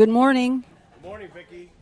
Good morning. Good morning, Vicki.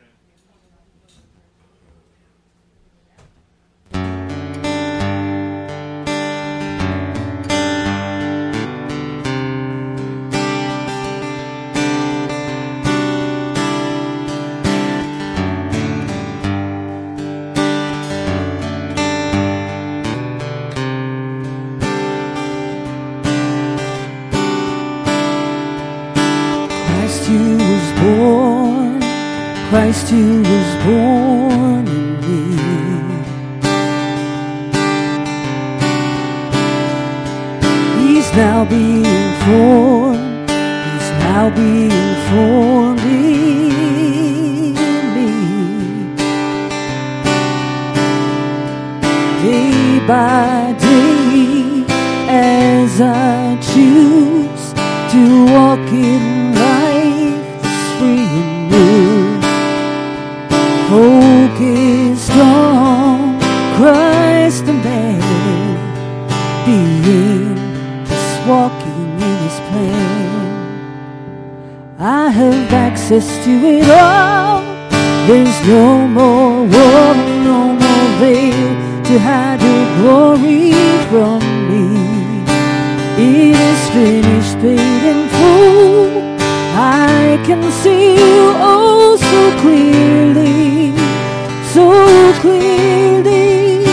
Christ who was born in me. He's now being formed, he's now being formed in me. Day by day, as I choose to walk in life that's free and new, focused on Christ the man, being just walking in his plan. I have access to it all. There's no more wall, no more veil to hide your glory from me. It is finished, paid in full. I can see you oh so clearly, so clearly.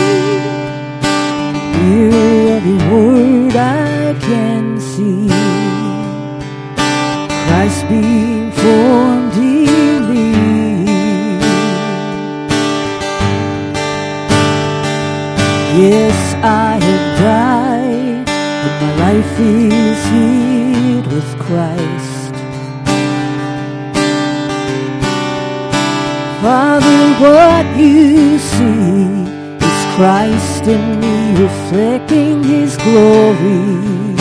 Hear every word I can see. Christ being formed in me. Yes, I have died, but my life is hid with Christ. Father, what you see is Christ in me, reflecting his glory.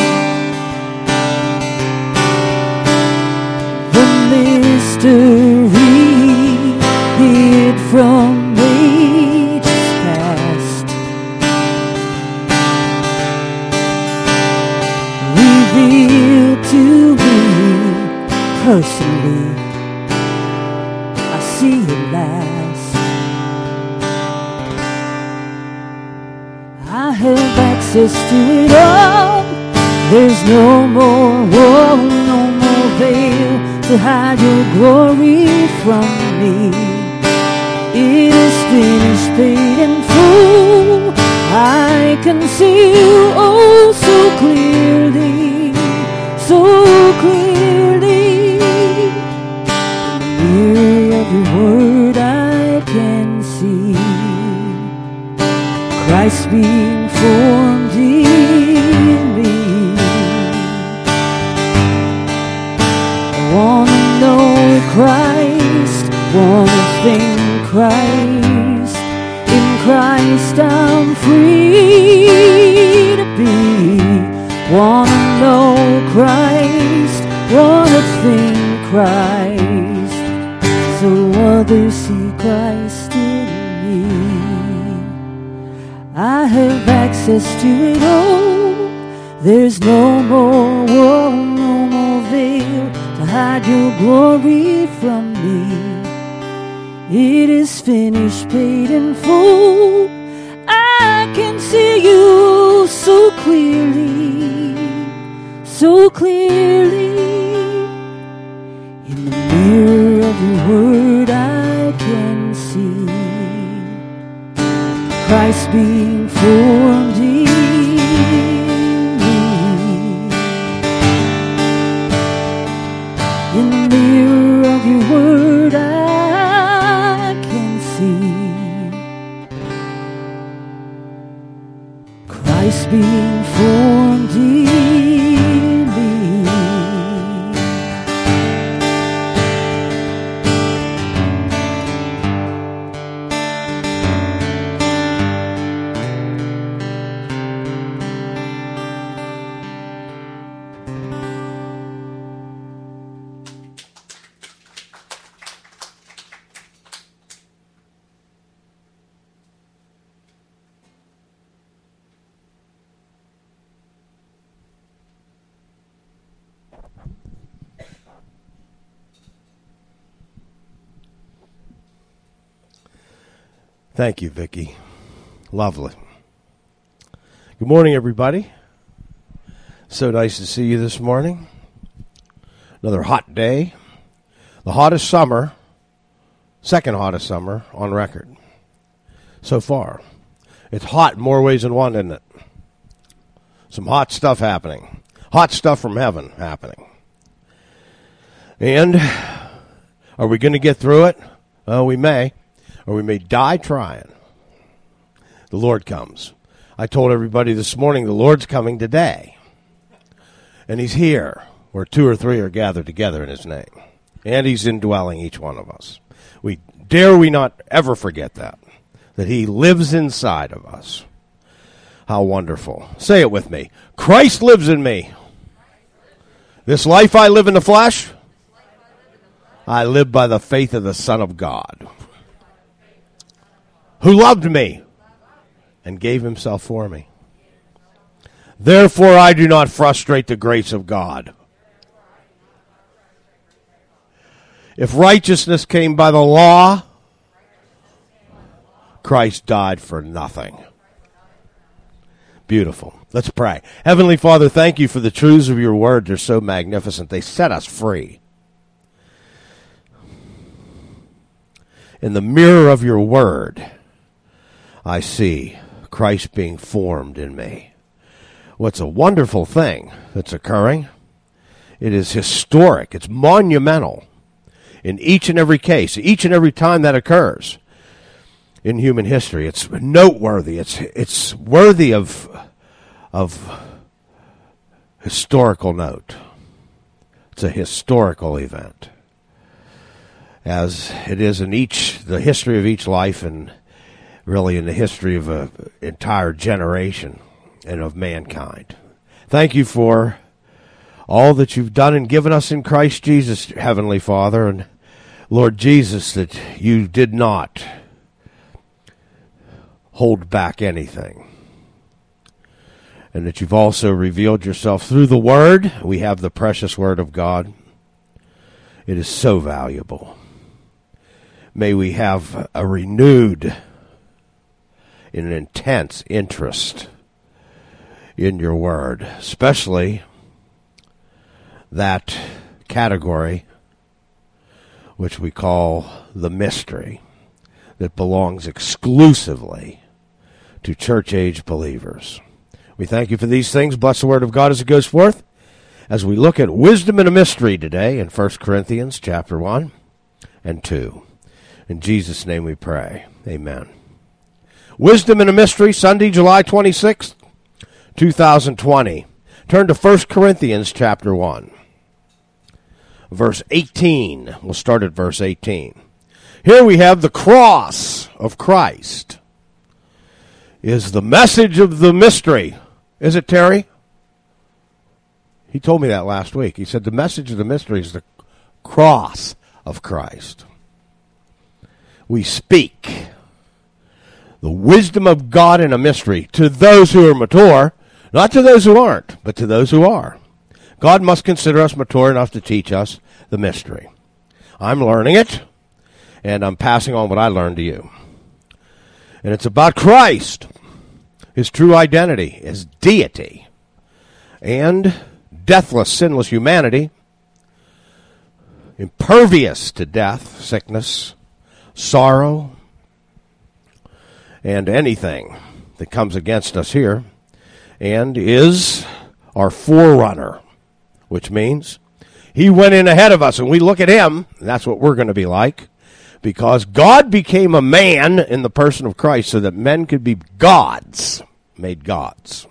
The mystery hid from ages past, revealed to me personally. See it last. I have access to it all. There's no more wall, no more veil to hide your glory from me. It is finished, paid in full. I can see you oh so clearly, so clearly. Every word I can see. Christ being formed in me. I wanna know Christ, wanna think Christ. In Christ I'm free to be. Wanna know Christ, wanna think Christ, so others see Christ in me. I have access to it all. There's no more wall, no more veil to hide your glory from me. It is finished, paid in full. I can see you so clearly, so clearly. In the mirror of your word I can see Christ being formed in me. In the mirror of your word I can see Christ being formed in me. Thank you, Vicki. Lovely. Good morning, everybody. So nice to see you this morning. Another hot day. The hottest summer, second hottest summer on record so far. It's hot in more ways than one, isn't it? Some hot stuff happening. Hot stuff from heaven happening. And are we going to get through it? Well, we may. Or we may die trying. The Lord comes. I told everybody this morning the Lord's coming today. And he's here where 2 or 3 are gathered together in his name. And he's indwelling each one of us. Dare we not ever forget that he lives inside of us. How wonderful. Say it with me. Christ lives in me. This life I live in the flesh, I live by the faith of the Son of God, who loved me and gave himself for me. Therefore I do not frustrate the grace of God. If righteousness came by the law, Christ died for nothing. Beautiful. Let's pray. Heavenly Father, thank you for the truths of your word. They're so magnificent. They set us free. In the mirror of your word, I see Christ being formed in me. What's a wonderful thing that's occurring. It is historic. It's monumental in each and every case, each and every time that occurs in human history. It's noteworthy. It's worthy of historical note. It's a historical event, as it is in the history of each life, and really in the history of an entire generation and of mankind. Thank you for all that you've done and given us in Christ Jesus, Heavenly Father, and Lord Jesus, that you did not hold back anything, and that you've also revealed yourself through the Word. We have the precious Word of God. It is so valuable. May we have a renewed and an intense interest in your Word, especially that category which we call the mystery, that belongs exclusively to church-age believers. We thank you for these things. Bless the word of God as it goes forth, as we look at wisdom in a mystery today in 1 Corinthians chapter 1 and 2. In Jesus' name we pray. Amen. Wisdom in a mystery, Sunday, July 26th, 2020. Turn to 1 Corinthians chapter 1. Verse 18. We'll start at verse 18. Here we have the cross of Christ is the message of the mystery. Is it, Terry? He told me that last week. He said the message of the mystery is the cross of Christ. We speak the wisdom of God in a mystery to those who are mature, not to those who aren't, but to those who are. God must consider us mature enough to teach us the mystery. I'm learning it, and I'm passing on what I learned to you. And it's about Christ, his true identity, his deity, and deathless, sinless humanity, impervious to death, sickness, sorrow, and anything that comes against us here, and is our forerunner, which means he went in ahead of us, and we look at him, and that's what we're going to be like, because God became a man in the person of Christ so that men could be gods, made gods.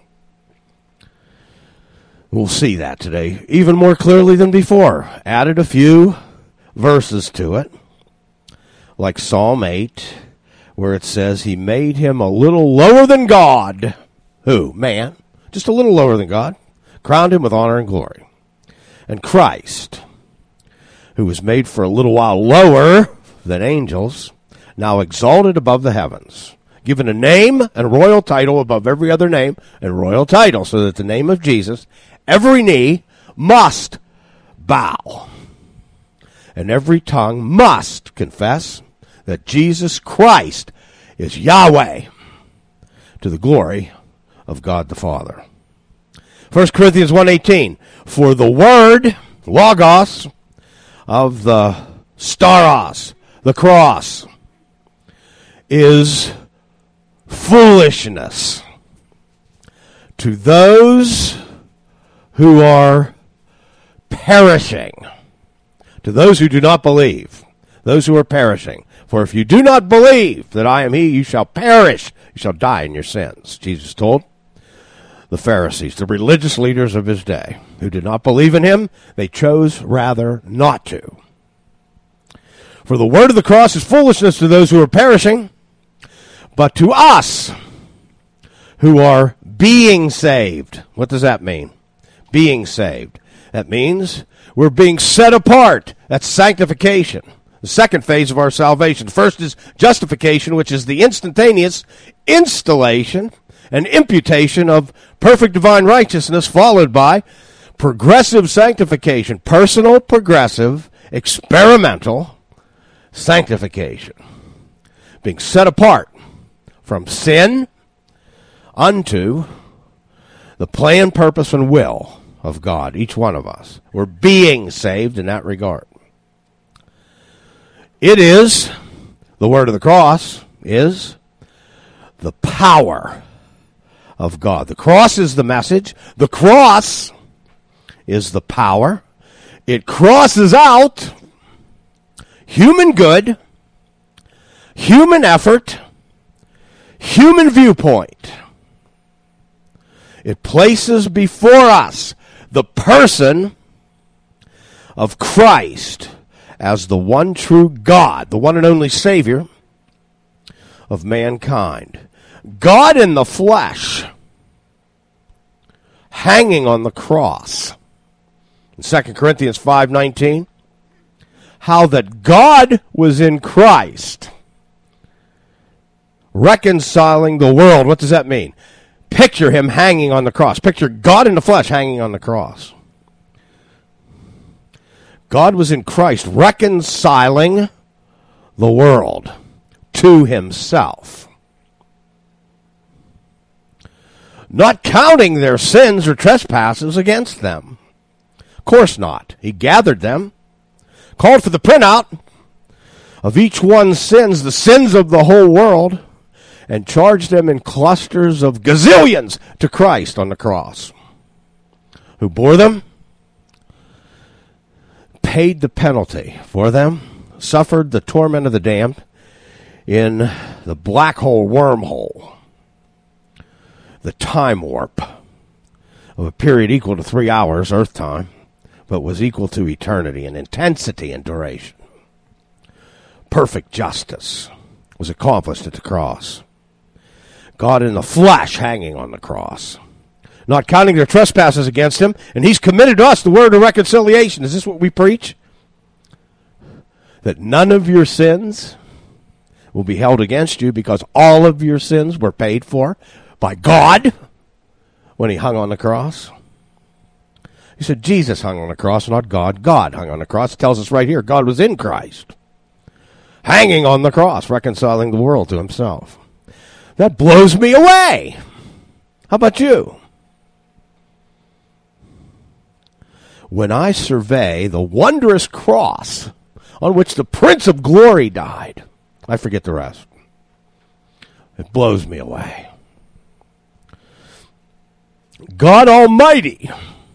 We'll see that today even more clearly than before. Added a few verses to it, like Psalm 8, where it says he made him a little lower than God. Who? Man. Just a little lower than God. Crowned him with honor and glory. And Christ, who was made for a little while lower than angels, now exalted above the heavens, given a name and royal title above every other name and royal title, so that the name of Jesus, every knee must bow, and every tongue must confess that Jesus Christ is Yahweh, to the glory of God the Father. 1 Corinthians 1:18, for the word, logos, of the staros, the cross, is foolishness to those who are perishing, to those who do not believe, those who are perishing. For if you do not believe that I am he, you shall perish, you shall die in your sins, Jesus told the Pharisees, the religious leaders of his day, who did not believe in him. They chose rather not to. For the word of the cross is foolishness to those who are perishing, but to us who are being saved. What does that mean? Being saved. That means we're being set apart. That's sanctification. The second phase of our salvation. First is justification, which is the instantaneous installation and imputation of perfect divine righteousness, followed by progressive sanctification, personal, progressive, experimental sanctification. Being set apart from sin unto the plan, purpose, and will of God, each one of us. We're being saved in that regard. It is, the word of the cross is the power of God. The cross is the message. The cross is the power. It crosses out human good, human effort, human viewpoint. It places before us the person of Christ as the one true God, the one and only Savior of mankind. God in the flesh, hanging on the cross. In 2 Corinthians 5:19, how that God was in Christ, reconciling the world. What does that mean? Picture him hanging on the cross. Picture God in the flesh hanging on the cross. God was in Christ reconciling the world to himself, not counting their sins or trespasses against them. Of course not. He gathered them, called for the printout of each one's sins, the sins of the whole world, and charged them in clusters of gazillions to Christ on the cross, who bore them, paid the penalty for them, suffered the torment of the damned in the black hole wormhole, the time warp of a period equal to 3 hours, Earth time, but was equal to eternity in intensity and duration. Perfect justice was accomplished at the cross. God in the flesh hanging on the cross, not counting their trespasses against him, and he's committed to us the word of reconciliation. Is this what we preach? That none of your sins will be held against you because all of your sins were paid for by God when he hung on the cross. He said Jesus hung on the cross, not God. God hung on the cross. It tells us right here, God was in Christ, hanging on the cross, reconciling the world to himself. That blows me away. How about you? When I survey the wondrous cross on which the Prince of Glory died, I forget the rest. It blows me away. God Almighty,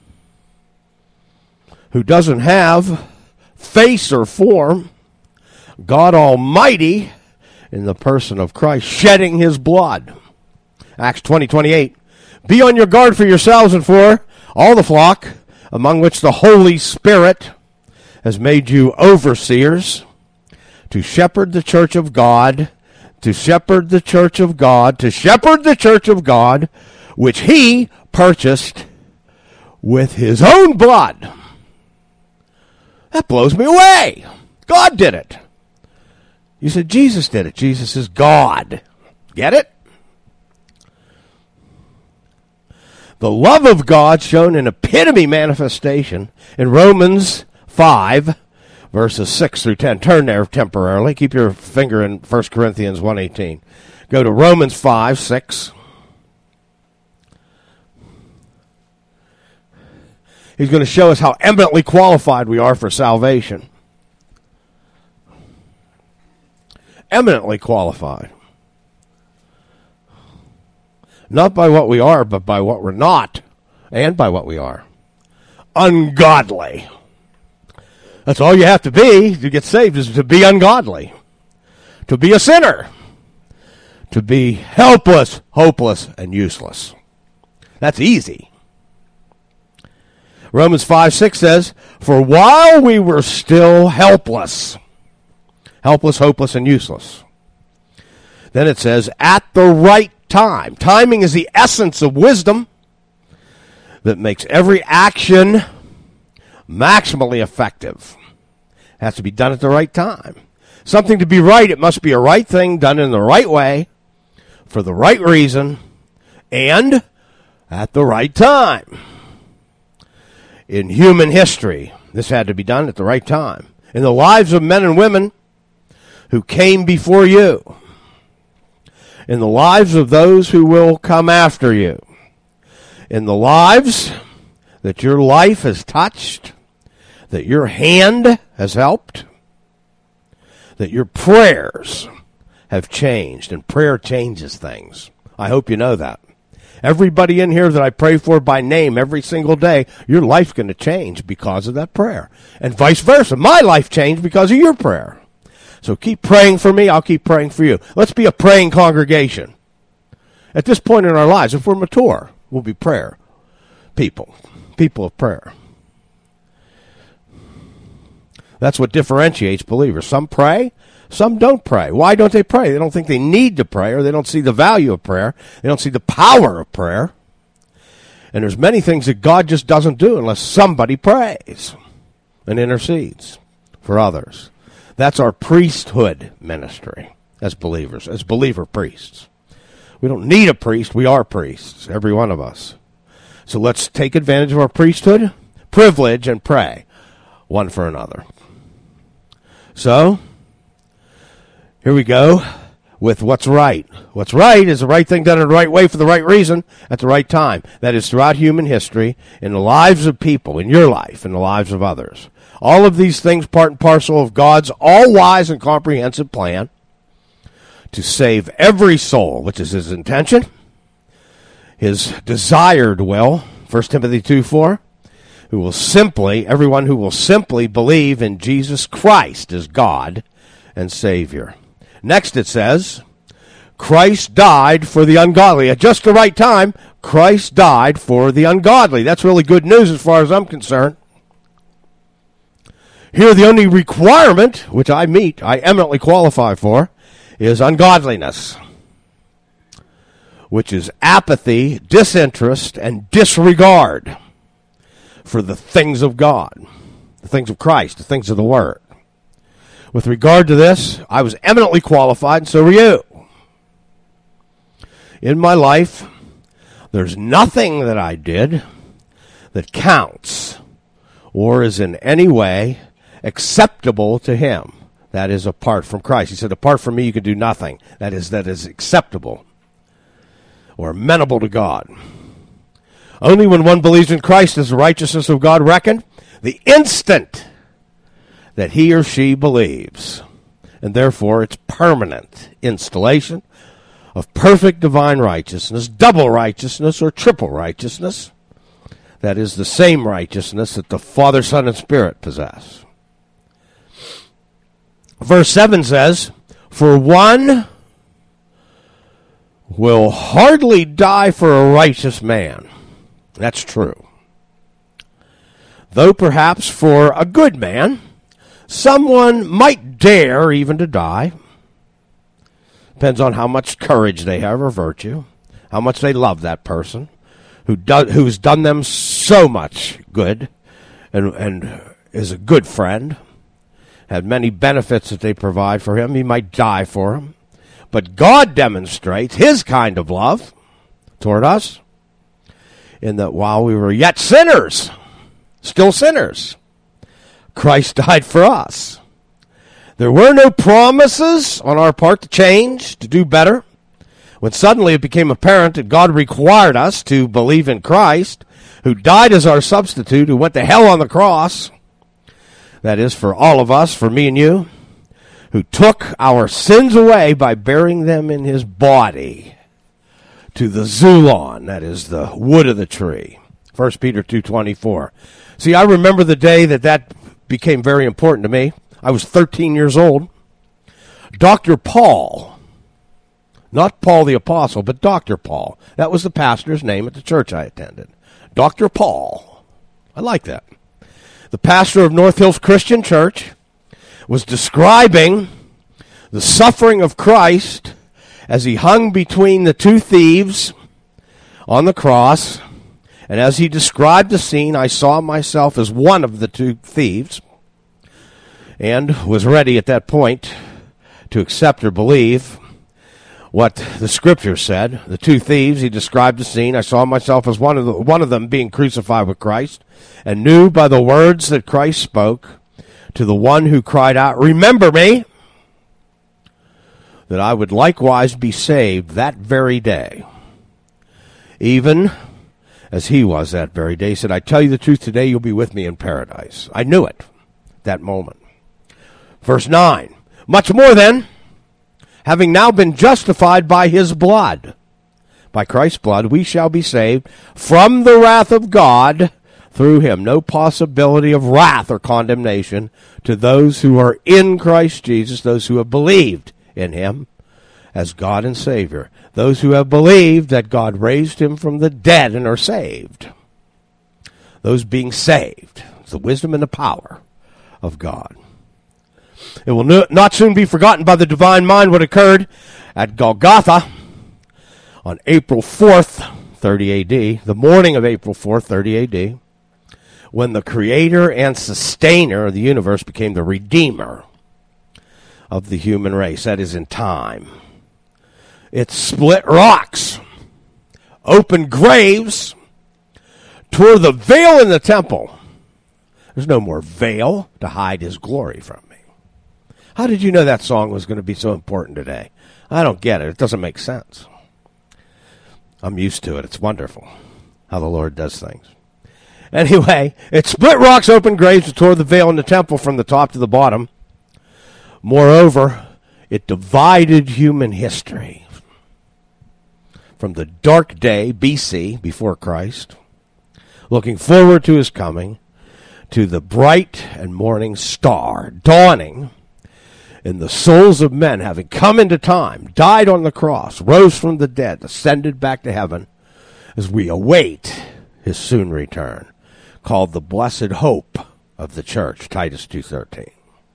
who doesn't have face or form, God Almighty in the person of Christ, shedding his blood. Acts 20:28. Be on your guard for yourselves and for all the flock, among which the Holy Spirit has made you overseers, to shepherd the church of God, to shepherd the church of God, to shepherd the church of God, which he purchased with his own blood. That blows me away. God did it. You said Jesus did it. Jesus is God. Get it? The love of God shown in epitome manifestation in Romans 5, verses 6 through 10. Turn there temporarily. Keep your finger in 1 Corinthians 1:18. Go to Romans 5:6. He's going to show us how eminently qualified we are for salvation. Eminently qualified. Not by what we are, but by what we're not, and by what we are. Ungodly. That's all you have to be to get saved, is to be ungodly. To be a sinner. To be helpless, hopeless, and useless. That's easy. Romans 5:6 says, for while we were still helpless, hopeless, and useless. Then it says, at the right time. Timing is the essence of wisdom that makes every action maximally effective. It has to be done at the right time. Something to be right, it must be a right thing done in the right way, for the right reason, and at the right time. In human history, this had to be done at the right time. In the lives of men and women who came before you. In the lives of those who will come after you. In the lives that your life has touched, that your hand has helped, that your prayers have changed, and prayer changes things. I hope you know that. Everybody in here that I pray for by name every single day, your life's going to change because of that prayer. And vice versa. My life changed because of your prayer. So keep praying for me, I'll keep praying for you. Let's be a praying congregation. At this point in our lives, if we're mature, we'll be prayer people of prayer. That's what differentiates believers. Some pray, some don't pray. Why don't they pray? They don't think they need to pray, or they don't see the value of prayer. They don't see the power of prayer. And there's many things that God just doesn't do unless somebody prays and intercedes for others. That's our priesthood ministry as believers, as believer priests. We don't need a priest. We are priests, every one of us. So let's take advantage of our priesthood privilege and pray one for another. So, here we go with what's right. What's right is the right thing done in the right way for the right reason at the right time. That is throughout human history, in the lives of people, in your life, in the lives of others. All of these things part and parcel of God's all-wise and comprehensive plan to save every soul, which is his intention, his desired will, 1 Timothy 2:4, everyone who will simply believe in Jesus Christ as God and Savior. Next it says, Christ died for the ungodly. At just the right time, Christ died for the ungodly. That's really good news as far as I'm concerned. Here the only requirement, which I eminently qualify for, is ungodliness, which is apathy, disinterest, and disregard for the things of God, the things of Christ, the things of the Word. With regard to this, I was eminently qualified, and so were you. In my life, there's nothing that I did that counts or is in any way acceptable to him. That is apart from Christ. He said, apart from me, you can do nothing. That is acceptable or amenable to God. Only when one believes in Christ is the righteousness of God reckoned the instant that he or she believes. And therefore, it's permanent installation of perfect divine righteousness, double righteousness, or triple righteousness. That is the same righteousness that the Father, Son, and Spirit possess. Verse 7 says, for one will hardly die for a righteous man. That's true. Though perhaps for a good man, someone might dare even to die. Depends on how much courage they have or virtue, how much they love that person who's done them so much good and is a good friend, had many benefits that they provide for him. He might die for him. But God demonstrates his kind of love toward us in that while we were yet sinners, still sinners, Christ died for us. There were no promises on our part to change, to do better, When suddenly it became apparent that God required us to believe in Christ, who died as our substitute, who went to hell on the cross, that is, for all of us, for me and you, who took our sins away by bearing them in his body to the Zulon, that is, the wood of the tree. 1 Peter 2:24. See, I remember the day that became very important to me. I was 13 years old. Dr. Paul, not Paul the Apostle, but Dr. Paul. That was the pastor's name at the church I attended. Dr. Paul. I like that. The pastor of North Hills Christian Church was describing the suffering of Christ as he hung between the two thieves on the cross. And as he described the scene, I saw myself as one of the two thieves and was ready at that point to accept or believe what the scripture said. The two thieves, he described the scene. I saw myself as one of them being crucified with Christ, and knew by the words that Christ spoke to the one who cried out, "Remember me," that I would likewise be saved that very day, even as he was that very day. He said, "I tell you the truth, today you'll be with me in paradise." I knew it that moment. Verse 9, "Much more then, having now been justified by his blood," by Christ's blood, "we shall be saved from the wrath of God through him." No possibility of wrath or condemnation to those who are in Christ Jesus, those who have believed in him as God and Savior, those who have believed that God raised him from the dead and are saved. Those being saved, it's the wisdom and the power of God. It will not soon be forgotten by the divine mind what occurred at Golgotha on April 4th, 30 AD, the morning of April 4th, 30 AD, when the creator and sustainer of the universe became the redeemer of the human race. That is, in time. It split rocks, opened graves, tore the veil in the temple. There's no more veil to hide his glory from me. How did you know that song was going to be so important today? I don't get it. It doesn't make sense. I'm used to it. It's wonderful how the Lord does things. Anyway, it split rocks, opened graves, and tore the veil in the temple from the top to the bottom. Moreover, it divided human history from the dark day, BC, before Christ, looking forward to his coming, to the bright and morning star dawning in the souls of men, having come into time, died on the cross, rose from the dead, ascended back to heaven, as we await his soon return, called the blessed hope of the church, Titus 2:13.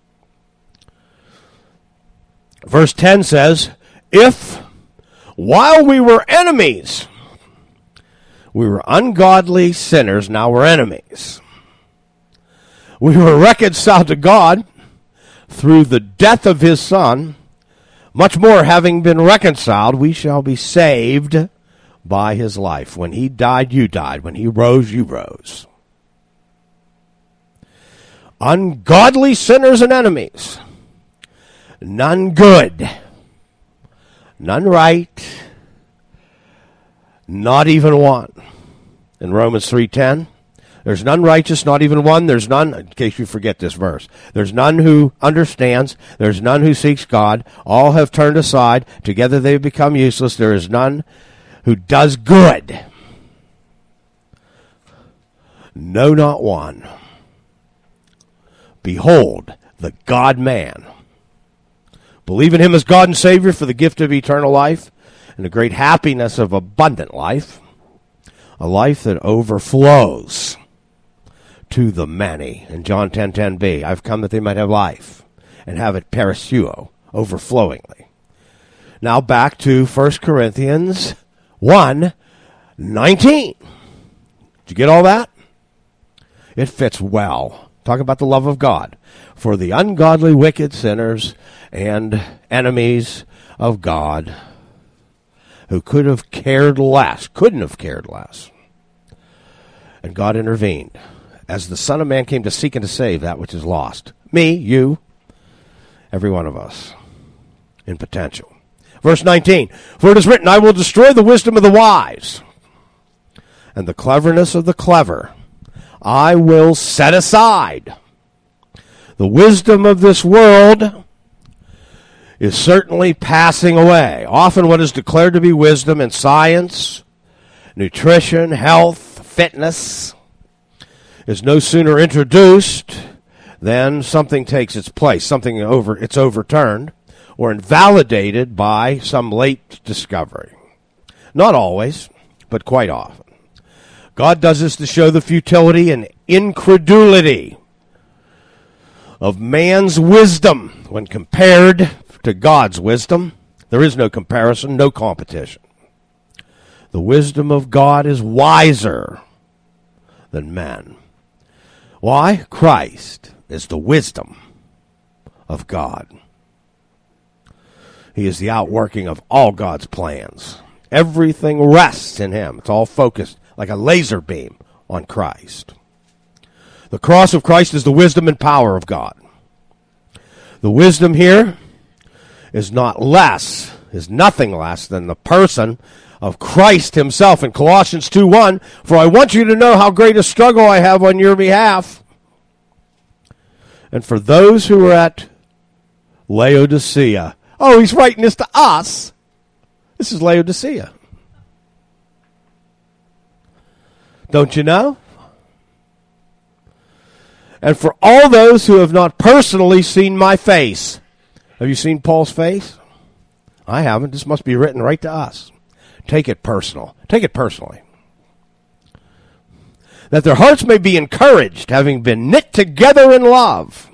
Verse 10 says, "If, while we were enemies, we were ungodly sinners, now we're enemies. We were reconciled to God through the death of his Son. Much more, having been reconciled, we shall be saved by his life." When he died, you died. When he rose, you rose. Ungodly sinners and enemies. None good. None right. Not even one. In Romans 3:10, there's none righteous, not even one. There's none, in case you forget this verse, there's none who understands. There's none who seeks God. All have turned aside. Together they have become useless. There is none who does good. No, not one. Behold, the God-man. Believe in him as God and Savior for the gift of eternal life and the great happiness of abundant life, a life that overflows to the many. In John 10:10b, I've come that they might have life and have it perisseuo, overflowingly. Now back to 1 Corinthians 1:19. Did you get all that? It fits well. Talk about the love of God for the ungodly, wicked sinners and enemies of God who couldn't have cared less. And God intervened as the Son of Man came to seek and to save that which is lost. Me, you, every one of us in potential. Verse 19, for it is written, I will destroy the wisdom of the wise, and the cleverness of the clever I will set aside. The wisdom of this world is certainly passing away. Often what is declared to be wisdom in science, nutrition, health, fitness is no sooner introduced than something takes its place, it's overturned or invalidated by some late discovery. Not always, but quite often. God does this to show the futility and incredulity of man's wisdom when compared to God's wisdom. There is no comparison, no competition. The wisdom of God is wiser than man. Why? Christ is the wisdom of God. He is the outworking of all God's plans. Everything rests in him. It's all focused like a laser beam on Christ. The cross of Christ is the wisdom and power of God. The wisdom here is nothing less than the person of Christ himself. In Colossians 2:1, for I want you to know how great a struggle I have on your behalf. And for those who are at Laodicea, oh, he's writing this to us. This is Laodicea. Don't you know? And for all those who have not personally seen my face. Have you seen Paul's face? I haven't. This must be written right to us. Take it personal. Take it personally. That their hearts may be encouraged, having been knit together in love,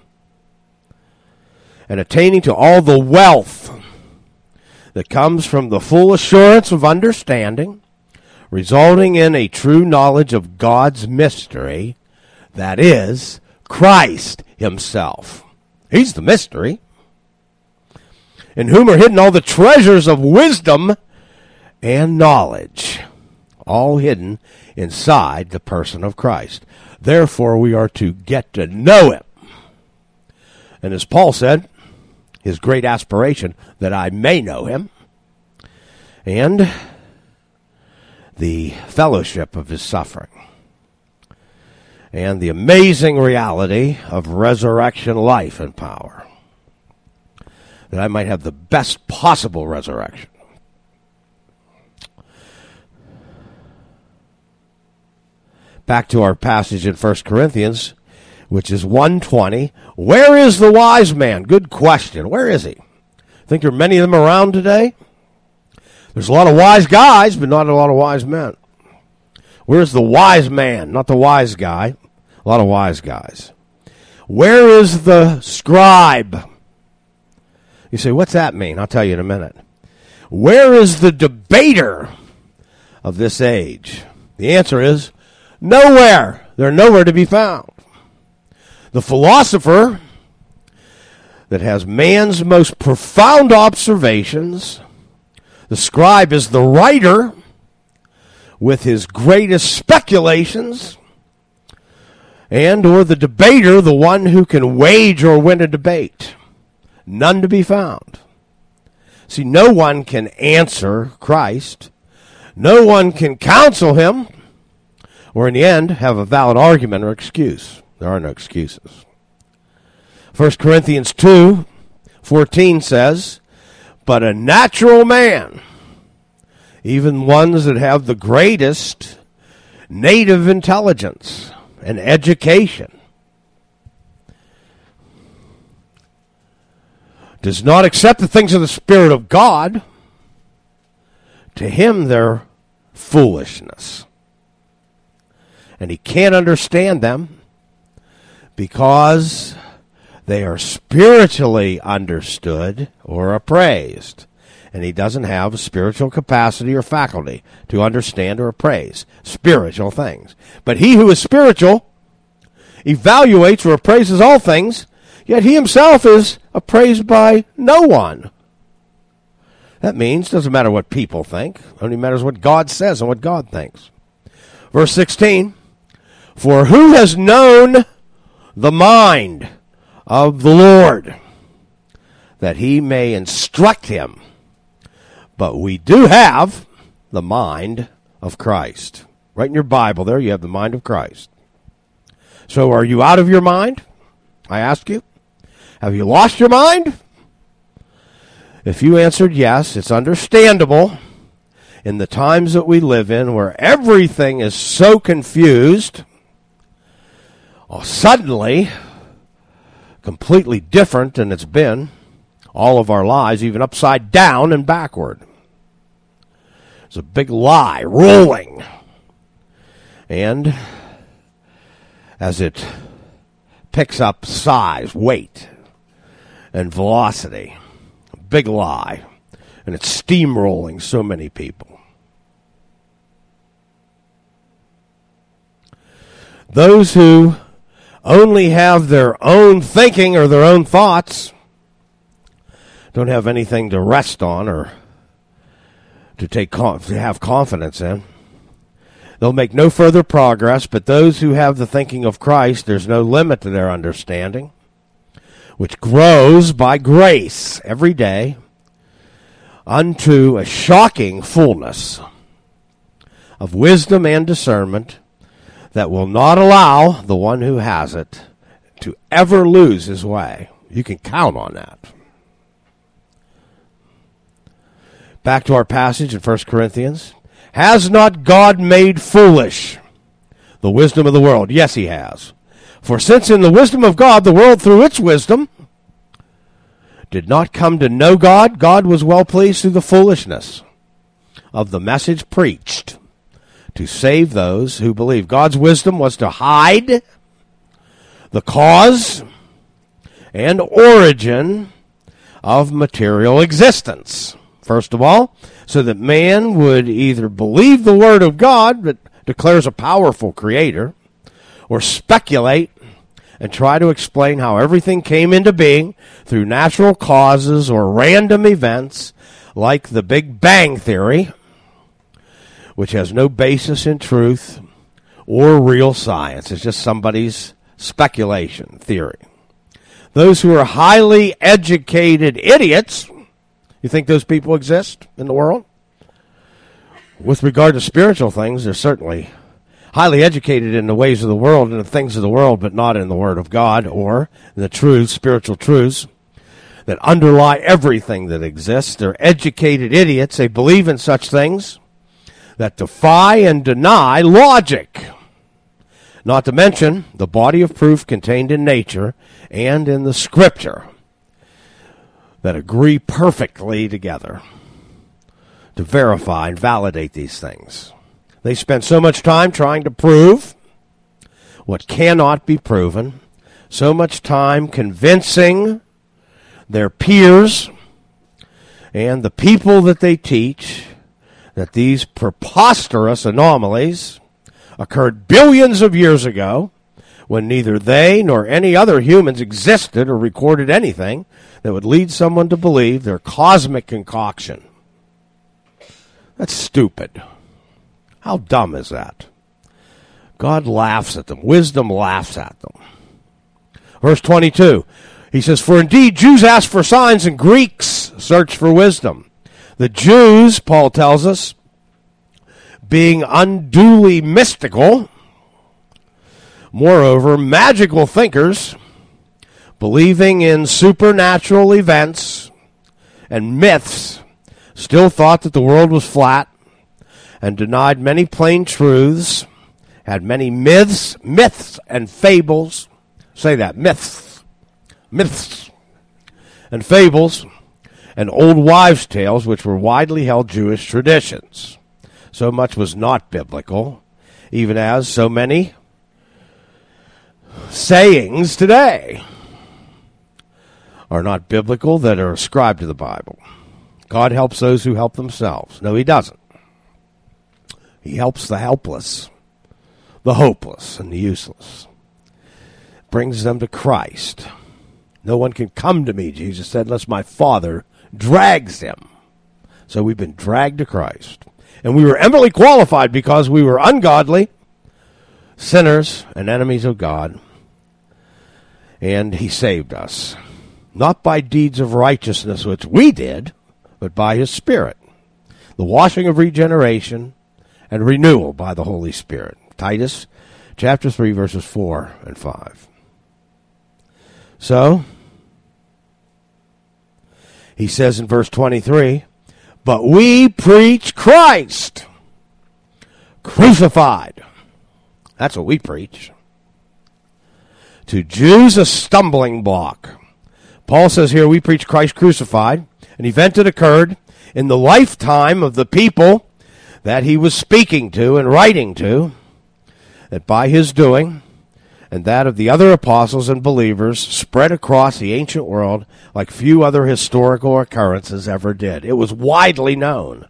and attaining to all the wealth that comes from the full assurance of understanding, resulting in a true knowledge of God's mystery, that is, Christ himself. He's the mystery, in whom are hidden all the treasures of wisdom and knowledge, all hidden inside the person of Christ. Therefore, we are to get to know him. And as Paul said, his great aspiration, that I may know him, and the fellowship of his suffering, and the amazing reality of resurrection life and power, that I might have the best possible resurrection. Back to our passage in 1 Corinthians, which is 1:20. Where is the wise man? Good question. Where is he? Think there are many of them around today? There's a lot of wise guys, but not a lot of wise men. Where's the wise man? Not the wise guy. A lot of wise guys. Where is the scribe? You say, what's that mean? I'll tell you in a minute. Where is the debater of this age? The answer is nowhere. They're nowhere to be found. The philosopher that has man's most profound observations, the scribe is the writer with his greatest speculations, and or the debater, the one who can wage or win a debate. None to be found. See, no one can answer Christ. No one can counsel him, or in the end, have a valid argument or excuse. There are no excuses. 1 Corinthians 2:14 says, but a natural man, even ones that have the greatest native intelligence and education, does not accept the things of the Spirit of God. To him they're foolishness. And he can't understand them because they are spiritually understood or appraised. And he doesn't have a spiritual capacity or faculty to understand or appraise spiritual things. But he who is spiritual evaluates or appraises all things, yet he himself is appraised by no one. That means it doesn't matter what people think. It only matters what God says and what God thinks. Verse 16, for who has known the mind of the Lord, that he may instruct him? But we do have the mind of Christ. Right in your Bible there, you have the mind of Christ. So are you out of your mind? I ask you. Have you lost your mind? If you answered yes, it's understandable in the times that we live in where everything is so confused, suddenly completely different than it's been all of our lives, even upside down and backward. It's a big lie rolling. And as it picks up size, weight, and velocity, a big lie, and it's steamrolling so many people. Those who only have their own thinking or their own thoughts don't have anything to rest on or to have confidence in. They'll make no further progress, but those who have the thinking of Christ, there's no limit to their understanding, which grows by grace every day unto a shocking fullness of wisdom and discernment that will not allow the one who has it to ever lose his way. You can count on that. Back to our passage in 1 Corinthians. Has not God made foolish the wisdom of the world? Yes, he has. For since in the wisdom of God, the world through its wisdom did not come to know God, God was well pleased through the foolishness of the message preached to save those who believe. God's wisdom was to hide the cause and origin of material existence. First of all, so that man would either believe the word of God that declares a powerful creator, or speculate and try to explain how everything came into being through natural causes or random events like the Big Bang Theory, which has no basis in truth or real science. It's just somebody's speculation theory. Those who are highly educated idiots, you think those people exist in the world? With regard to spiritual things, they're certainly highly educated in the ways of the world and the things of the world, but not in the Word of God or in the truths, spiritual truths that underlie everything that exists. They're educated idiots. They believe in such things that defy and deny logic. Not to mention the body of proof contained in nature and in the Scripture that agree perfectly together to verify and validate these things. They spend so much time trying to prove what cannot be proven, so much time convincing their peers and the people that they teach that these preposterous anomalies occurred billions of years ago when neither they nor any other humans existed or recorded anything that would lead someone to believe their cosmic concoction. That's stupid. How dumb is that? God laughs at them. Wisdom laughs at them. Verse 22, he says, for indeed Jews ask for signs and Greeks search for wisdom. The Jews, Paul tells us, being unduly mystical, moreover, magical thinkers, believing in supernatural events and myths, still thought that the world was flat and denied many plain truths, had many myths and fables. Say that, myths and fables, and old wives' tales, which were widely held Jewish traditions. So much was not biblical, even as so many sayings today are not biblical that are ascribed to the Bible. God helps those who help themselves. No, he doesn't. He helps the helpless, the hopeless, and the useless. Brings them to Christ. No one can come to me, Jesus said, unless my Father drags him. So we've been dragged to Christ. And we were eminently qualified because we were ungodly, sinners, and enemies of God. And he saved us. Not by deeds of righteousness which we did, but by his Spirit. the washing of regeneration, and renewal by the Holy Spirit. Titus chapter 3, verses 4 and 5. So, he says in verse 23, but we preach Christ crucified. That's what we preach. To Jews, a stumbling block. Paul says here we preach Christ crucified, an event that occurred in the lifetime of the people that he was speaking to and writing to, that by his doing and that of the other apostles and believers spread across the ancient world like few other historical occurrences ever did. It was widely known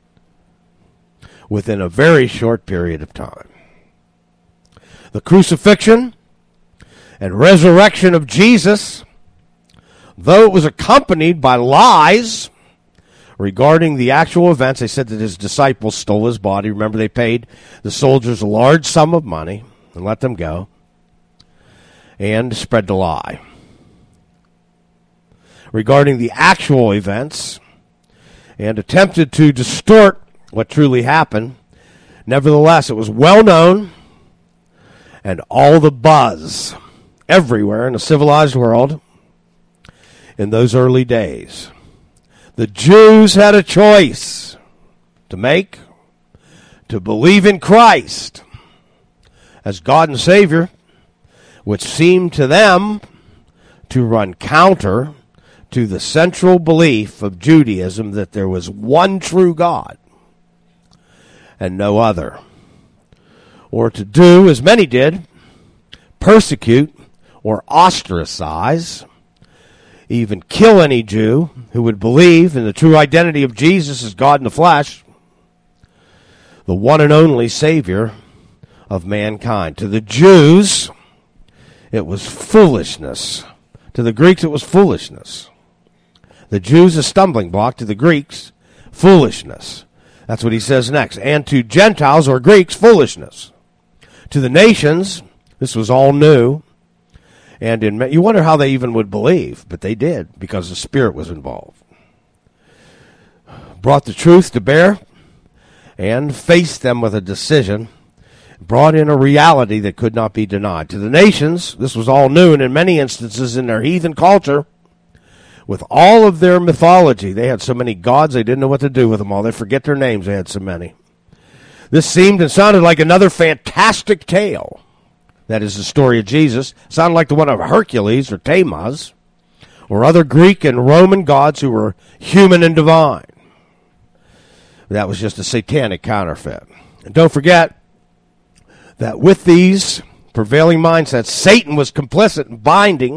within a very short period of time. The crucifixion and resurrection of Jesus, though it was accompanied by lies regarding the actual events, they said that his disciples stole his body. Remember, they paid the soldiers a large sum of money and let them go, and spread the lie. Regarding the actual events, and attempted to distort what truly happened, nevertheless, it was well known, and all the buzz everywhere in the civilized world in those early days. The Jews had a choice to make, to believe in Christ as God and Savior, which seemed to them to run counter to the central belief of Judaism that there was one true God and no other. Or to do, as many did, persecute or ostracize, even kill any Jew who would believe in the true identity of Jesus as God in the flesh, the one and only Savior of mankind. To the Jews, it was foolishness. To the Greeks, it was foolishness. The Jews, a stumbling block. To the Greeks, foolishness. That's what he says next. And to Gentiles or Greeks, foolishness. To the nations, this was all new. And you wonder how they even would believe, but they did, because the Spirit was involved. Brought the truth to bear and faced them with a decision. Brought in a reality that could not be denied. To the nations, this was all new, and in many instances in their heathen culture, with all of their mythology, they had so many gods they didn't know what to do with them all. They forget their names, they had so many. This seemed and sounded like another fantastic tale. That is the story of Jesus. Sounded like the one of Hercules or Tammuz, or other Greek and Roman gods who were human and divine. That was just a satanic counterfeit. And don't forget that with these prevailing mindsets, Satan was complicit in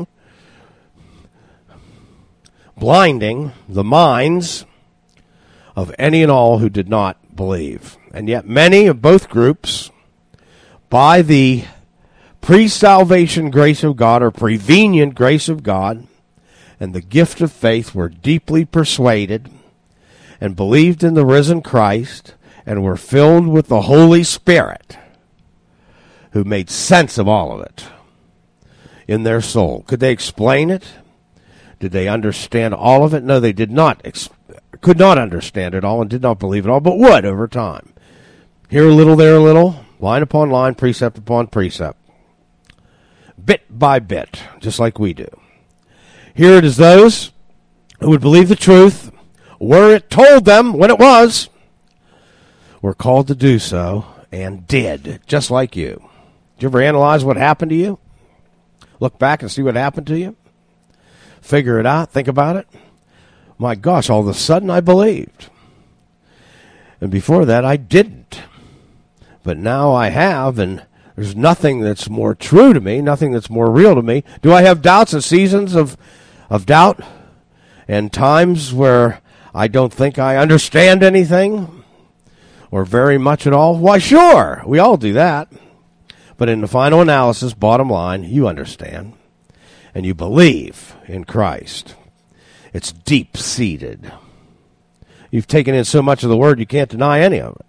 blinding the minds of any and all who did not believe. And yet many of both groups, by the pre-salvation grace of God or prevenient grace of God and the gift of faith, were deeply persuaded and believed in the risen Christ and were filled with the Holy Spirit, who made sense of all of it in their soul. Could they explain it? Did they understand all of it? No, they did not. Could not understand it all and did not believe it all, but would over time. Here a little, there a little, line upon line, precept upon precept. Bit by bit, just like we do. Here it is those who would believe the truth, were it told them when it was, were called to do so, and did, just like you. Did you ever analyze what happened to you? Look back and see what happened to you? Figure it out, think about it. My gosh, all of a sudden I believed. And before that I didn't. But now I have, and there's nothing that's more true to me, nothing that's more real to me. Do I have doubts and seasons of doubt and times where I don't think I understand anything or very much at all? Why, sure, we all do that. But in the final analysis, bottom line, you understand and you believe in Christ. It's deep-seated. You've taken in so much of the Word you can't deny any of it.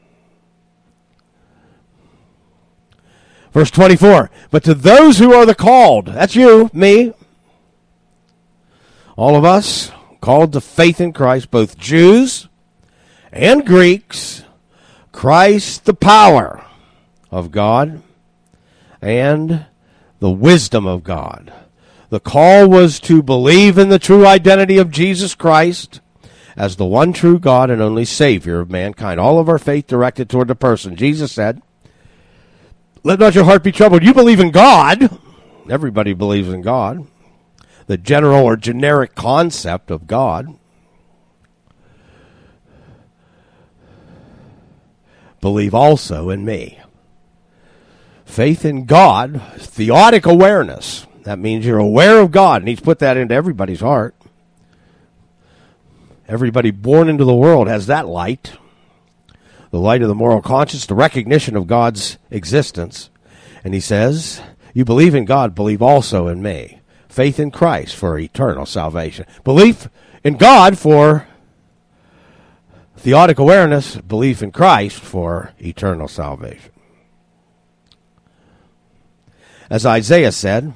Verse 24, but to those who are the called, that's you, me, all of us, called to faith in Christ, both Jews and Greeks, Christ the power of God and the wisdom of God. The call was to believe in the true identity of Jesus Christ as the one true God and only Savior of mankind. All of our faith directed toward the person. Jesus said, "Let not your heart be troubled. You believe in God." Everybody believes in God. The general or generic concept of God. Believe also in me. Faith in God, theodic awareness. That means you're aware of God, and he's put that into everybody's heart. Everybody born into the world has that light. The light of the moral conscience, the recognition of God's existence. And he says, you believe in God, believe also in me. Faith in Christ for eternal salvation. Belief in God for theodic awareness, belief in Christ for eternal salvation. As Isaiah said,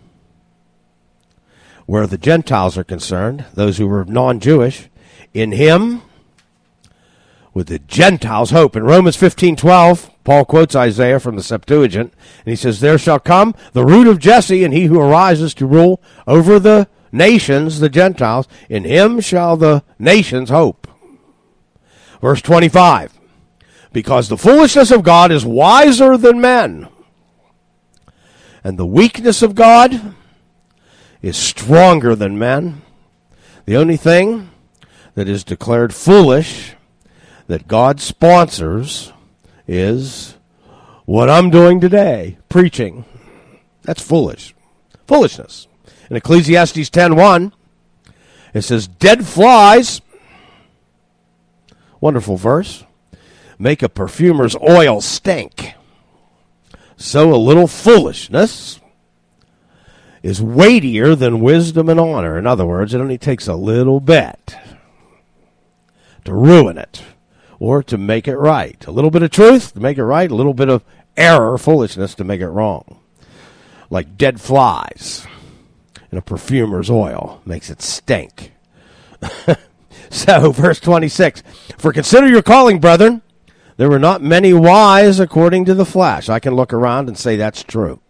where the Gentiles are concerned, those who were non-Jewish, in him, with the Gentiles' hope. In Romans 15:12, Paul quotes Isaiah from the Septuagint, and he says, there shall come the root of Jesse, and he who arises to rule over the nations, the Gentiles. In him shall the nations hope. Verse 25, because the foolishness of God is wiser than men, and the weakness of God is stronger than men. The only thing that is declared foolish that God sponsors is what I'm doing today, preaching. That's foolish. Foolishness. In Ecclesiastes 10:1, it says, dead flies, wonderful verse, make a perfumer's oil stink. So a little foolishness is weightier than wisdom and honor. In other words, it only takes a little bit to ruin it or to make it right. A little bit of truth to make it right, a little bit of error, foolishness to make it wrong. Like dead flies in a perfumer's oil makes it stink. So, verse 26, for consider your calling, brethren. There were not many wise according to the flesh. I can look around and say that's true.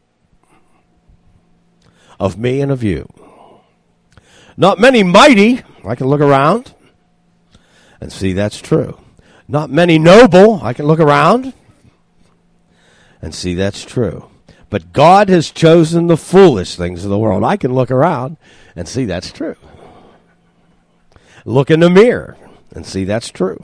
Of me and of you. Not many mighty. I can look around and see that's true. Not many noble. I can look around and see that's true. But God has chosen the foolish things of the world. I can look around and see that's true. Look in the mirror and see that's true.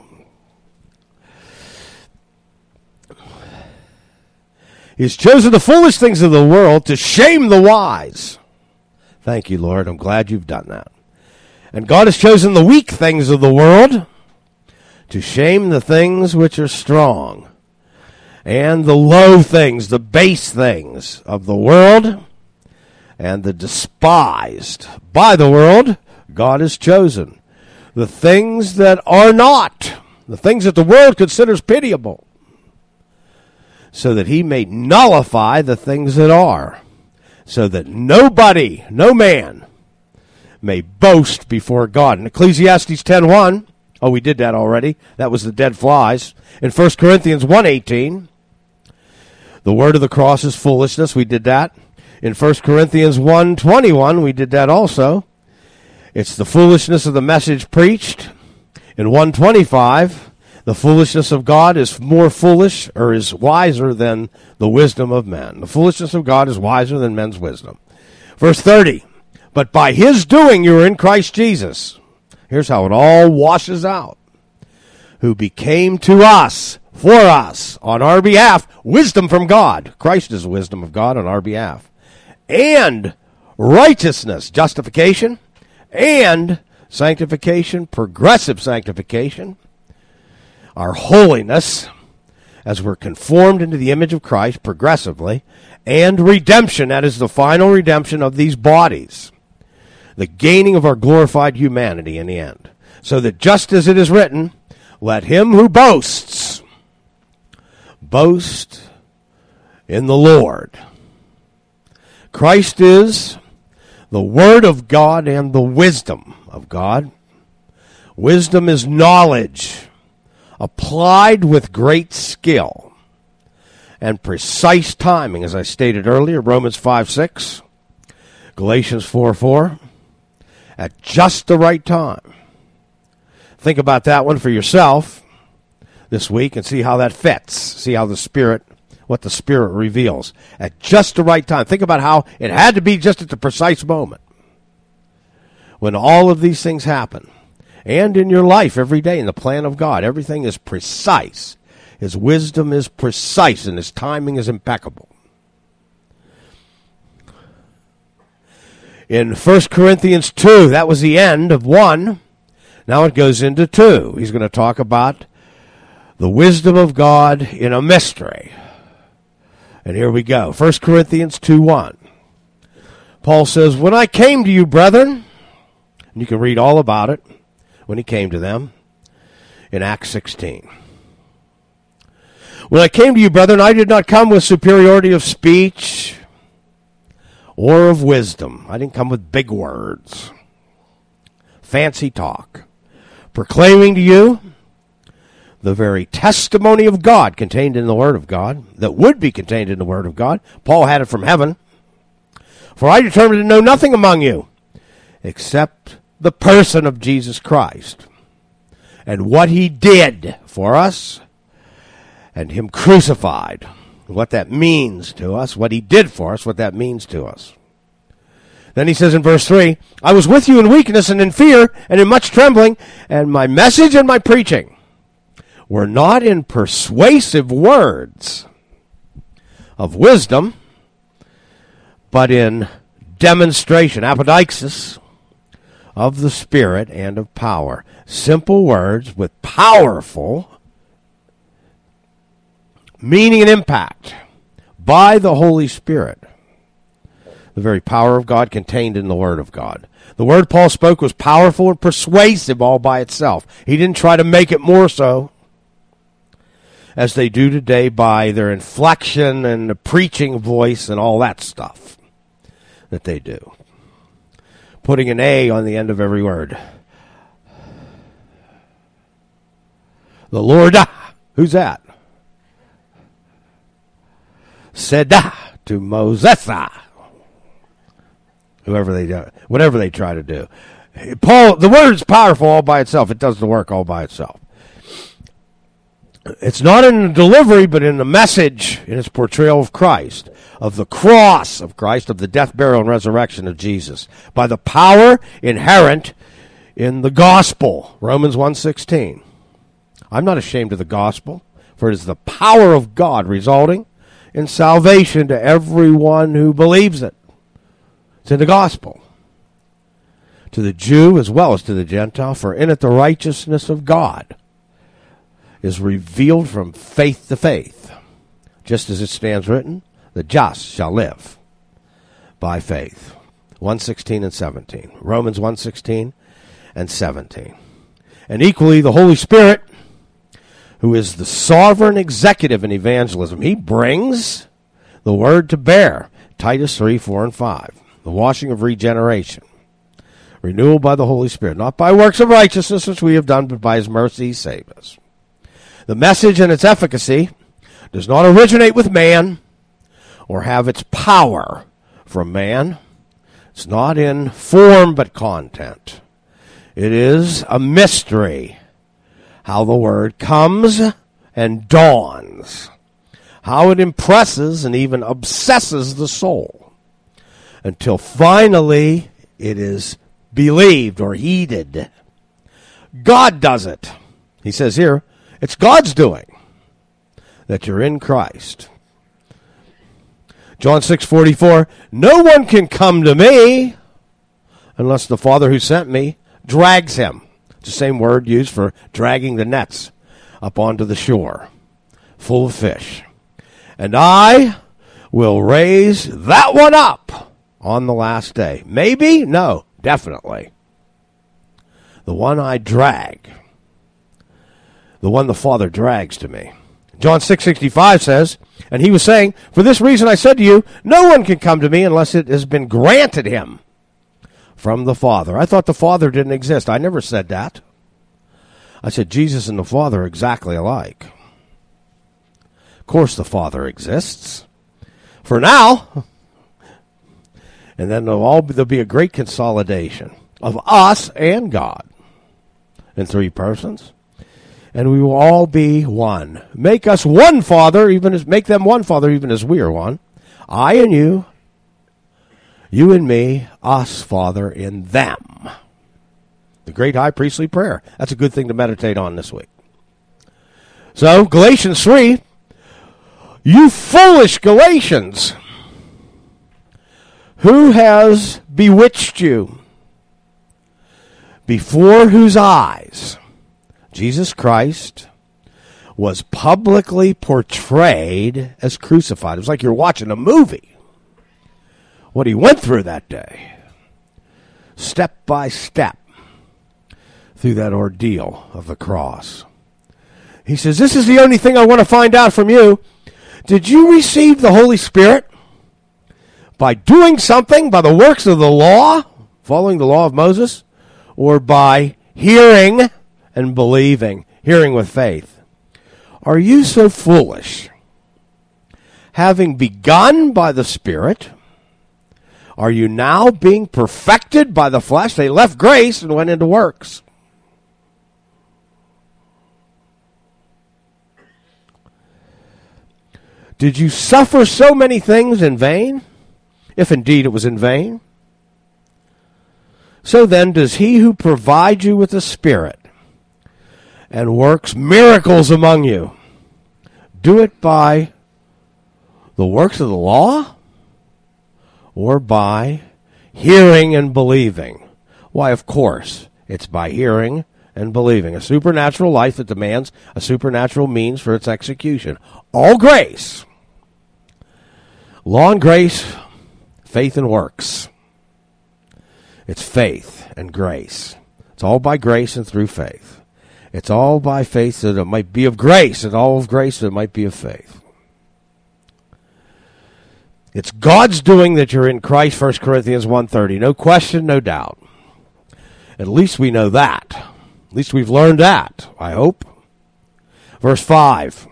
He's chosen the foolish things of the world to shame the wise. Thank you, Lord. I'm glad you've done that. And God has chosen the weak things of the world to shame the things which are strong. And the low things, the base things of the world, and the despised by the world, God has chosen. The things that are not, the things that the world considers pitiable, so that he may nullify the things that are, so that nobody, no man, may boast before God. In Ecclesiastes 10:1, oh, we did that already. That was the dead flies. In 1 Corinthians 1:18, the word of the cross is foolishness. We did that. In 1 Corinthians 1:21, we did that also. It's the foolishness of the message preached. In 1:25, the foolishness of God is more foolish, or is wiser than the wisdom of men. The foolishness of God is wiser than men's wisdom. Verse 30, but by his doing you are in Christ Jesus. Here's how it all washes out. Who became to us, for us, on our behalf, wisdom from God. Christ is the wisdom of God on our behalf. And righteousness, justification, and sanctification, progressive sanctification, our holiness, as we're conformed into the image of Christ progressively, and redemption, that is the final redemption of these bodies, the gaining of our glorified humanity in the end. So that just as it is written, let him who boasts, boast in the Lord. Christ is the Word of God and the wisdom of God. Wisdom is knowledge applied with great skill and precise timing, as I stated earlier, Romans 5:6, Galatians 4:4, at just the right time. Think about that one for yourself this week and see how that fits. See how what the Spirit reveals at just the right time. Think about how it had to be just at the precise moment when all of these things happen. And in your life every day, in the plan of God, everything is precise. His wisdom is precise, and his timing is impeccable. In 1 Corinthians 2, that was the end of 1. Now it goes into 2. He's going to talk about the wisdom of God in a mystery. And here we go. 1 Corinthians 2:1. Paul says, when I came to you, brethren, and you can read all about it when he came to them in Acts 16. When I came to you, brethren, I did not come with superiority of speech or of wisdom. I didn't come with big words, fancy talk, proclaiming to you the very testimony of God contained in the Word of God, that would be contained in the Word of God. Paul had it from heaven. For I determined to know nothing among you except the person of Jesus Christ and what he did for us and him crucified, what that means to us, what he did for us, what that means to us. Then he says in verse 3, I was with you in weakness and in fear and in much trembling, and my message and my preaching were not in persuasive words of wisdom, but in demonstration, apodoxis, of the Spirit and of power. Simple words with powerful meaning and impact by the Holy Spirit. The very power of God contained in the Word of God. The word Paul spoke was powerful and persuasive all by itself. He didn't try to make it more so, as they do today by their inflection and the preaching voice and all that stuff that they do. Putting an A on the end of every word. The Lord, who's that? Said to Moses, whatever they try to do. Paul, the word is powerful all by itself. It does the work all by itself. It's not in the delivery, but in the message, in its portrayal of Christ, of the cross of Christ, of the death, burial, and resurrection of Jesus, by the power inherent in the gospel, Romans 1:16. I'm not ashamed of the gospel, for it is the power of God resulting in salvation to everyone who believes it. It's in the gospel, to the Jew as well as to the Gentile, for in it the righteousness of God is revealed from faith to faith, just as it stands written, the just shall live by faith. 1:16 and 17. Romans 1:16 and 17. And equally, the Holy Spirit, who is the sovereign executive in evangelism, he brings the word to bear. Titus 3, 4, and 5. The washing of regeneration. Renewal by the Holy Spirit, not by works of righteousness which we have done, but by his mercy he saved us. The message and its efficacy does not originate with man or have its power from man. It's not in form but content. It is a mystery how the word comes and dawns, how it impresses and even obsesses the soul until finally it is believed or heeded. God does it. He says here, it's God's doing that you're in Christ. John 6:44, no one can come to me unless the Father who sent me drags him. It's the same word used for dragging the nets up onto the shore full of fish. And I will raise that one up on the last day. Maybe? No, definitely. The one I drag. The one the Father drags to me. John 6:65 says, and he was saying, for this reason I said to you, no one can come to me unless it has been granted him from the Father. I thought the Father didn't exist. I never said that. I said, Jesus and the Father are exactly alike. Of course the Father exists. For now. And then there'll be a great consolidation of us and God in three persons. And we will all be one. Make us one Father, make them one Father, even as we are one. I and you and me, us, Father, in them. The great high priestly prayer. That's a good thing to meditate on this week. So, Galatians 3, you foolish Galatians, who has bewitched you, before whose eyes Jesus Christ was publicly portrayed as crucified. It was like you're watching a movie. What he went through that day, step by step, through that ordeal of the cross. He says, this is the only thing I want to find out from you. Did you receive the Holy Spirit by doing something, by the works of the law, following the law of Moses, or by hearing and believing, hearing with faith? Are you so foolish? Having begun by the Spirit, are you now being perfected by the flesh? They left grace and went into works. Did you suffer so many things in vain, if indeed it was in vain? So then does he who provides you with the Spirit and works miracles among you do it by the works of the law or by hearing and believing? Why, of course, it's by hearing and believing. A supernatural life that demands a supernatural means for its execution. All grace. Law and grace, faith and works. It's faith and grace. It's all by grace and through faith. It's all by faith that it might be of grace, and all of grace that it might be of faith. It's God's doing that you're in Christ, 1 Corinthians 1:30. No question, no doubt. At least we know that. At least we've learned that, I hope. Verse 5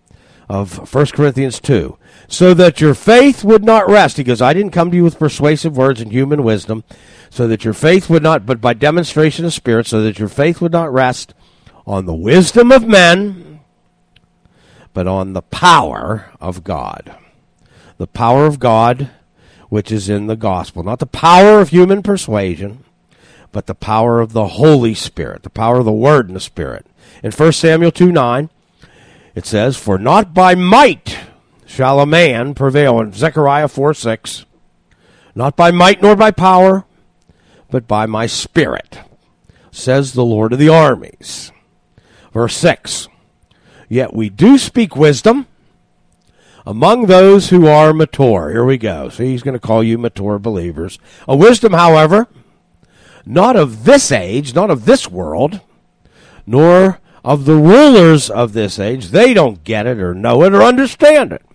of 1 Corinthians 2. So that your faith would not rest. He goes, I didn't come to you with persuasive words and human wisdom, so that your faith would not, but by demonstration of Spirit, so that your faith would not rest on the wisdom of men, but on the power of God. The power of God, which is in the gospel. Not the power of human persuasion, but the power of the Holy Spirit, the power of the Word and the Spirit. In 1 Samuel 2:9, it says, for not by might shall a man prevail. In Zechariah 4:6, not by might nor by power, but by my Spirit, says the Lord of the armies. Verse 6, yet we do speak wisdom among those who are mature. Here we go. See, he's going to call you mature believers. A wisdom, however, not of this age, not of this world, nor of the rulers of this age. They don't get it or know it or understand it,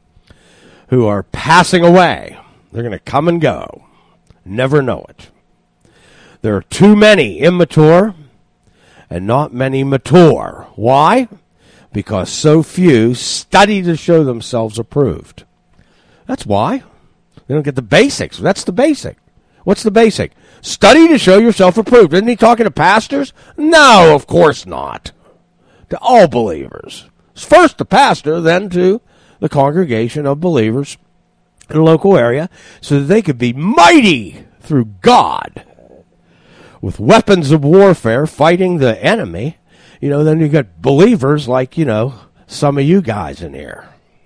who are passing away. They're going to come and go. Never know it. There are too many immature and not many mature. Why? Because so few study to show themselves approved. That's why. They don't get the basics. That's the basic. What's the basic? Study to show yourself approved. Isn't he talking to pastors? No, of course not. To all believers. First the pastor, then to the congregation of believers in a local area, so that they could be mighty through God with weapons of warfare fighting the enemy. Then you got believers like, some of you guys in here